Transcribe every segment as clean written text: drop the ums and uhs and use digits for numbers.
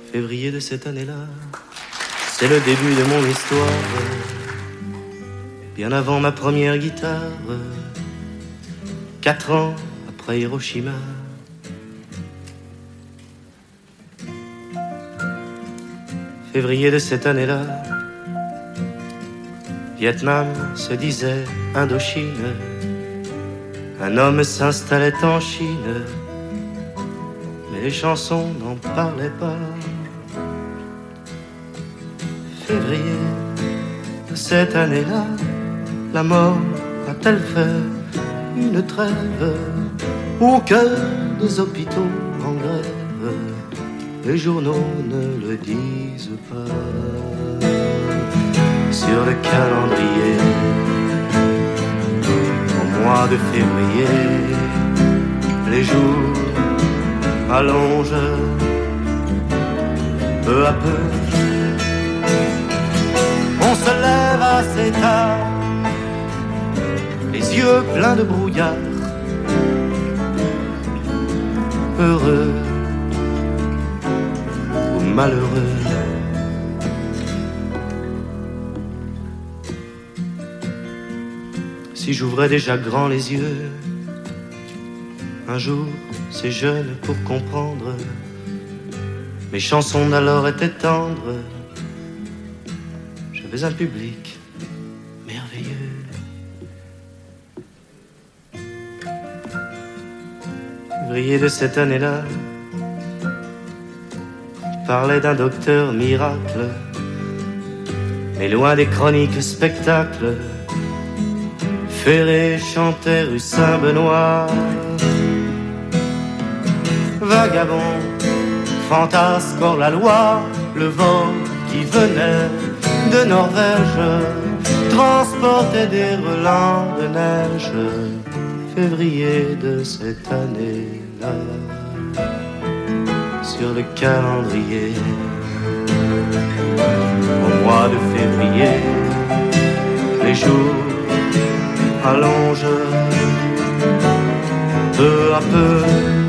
Février de cette année-là, c'est le début de mon histoire. Bien avant ma première guitare, 4 ans après Hiroshima. Février de cette année-là, Vietnam se disait Indochine. Un homme s'installait en Chine, mais les chansons n'en parlaient pas. Février de cette année-là, la mort a-t-elle fait une trêve au cœur des hôpitaux en grève? Les journaux ne le disent pas. Sur le calendrier, au mois de février, les jours allongent peu à peu. On se lève assez tard, les yeux pleins de brouillard, heureux ou malheureux. Si j'ouvrais déjà grand les yeux, un jour, c'est jeune pour comprendre, mes chansons d'alors étaient tendres. J'avais un public merveilleux. Février de cette année-là, on parlait d'un docteur miracle, mais loin des chroniques spectacles, Ferré chantait rue Saint-Benoît. Vagabond, fantasque hors la loi, le vent qui venait de Norvège transportait des relents de neige. Février de cette année-là, sur le calendrier, au mois de février, les jours allongent peu à peu.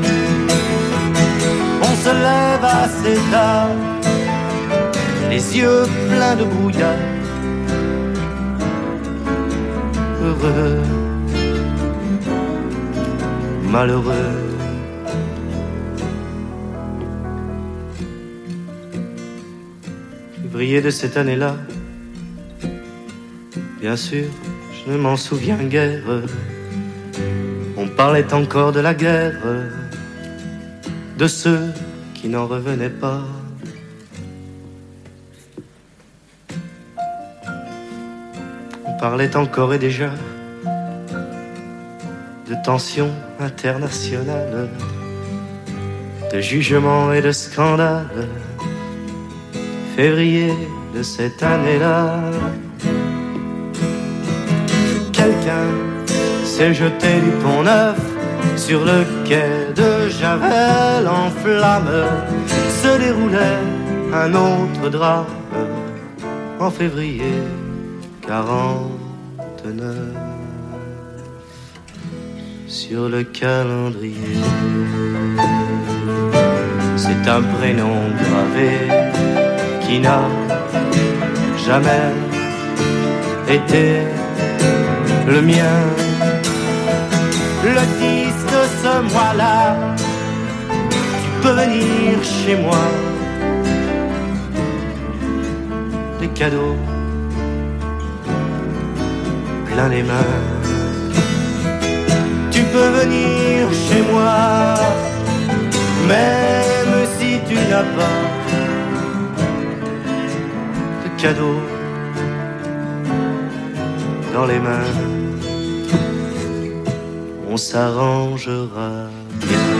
On se lève assez tard, les yeux pleins de brouillard, heureux, malheureux. Février de cette année-là, bien sûr, je ne m'en souviens guère. On parlait encore de la guerre, de ceux qui n'en revenaient pas. On parlait encore et déjà de tensions internationales, de jugements et de scandales. Février de cette année-là, quelqu'un s'est jeté du pont Neuf sur le quai de Javel en flammes. Se déroulait un autre drame en février 49 sur le calendrier. C'est un prénom gravé qui n'a jamais été le mien. Le 10 de ce mois-là, tu peux venir chez moi. Des cadeaux plein les mains. Tu peux venir chez moi, même si tu n'as pas de cadeaux dans les mains. On s'arrangera bien.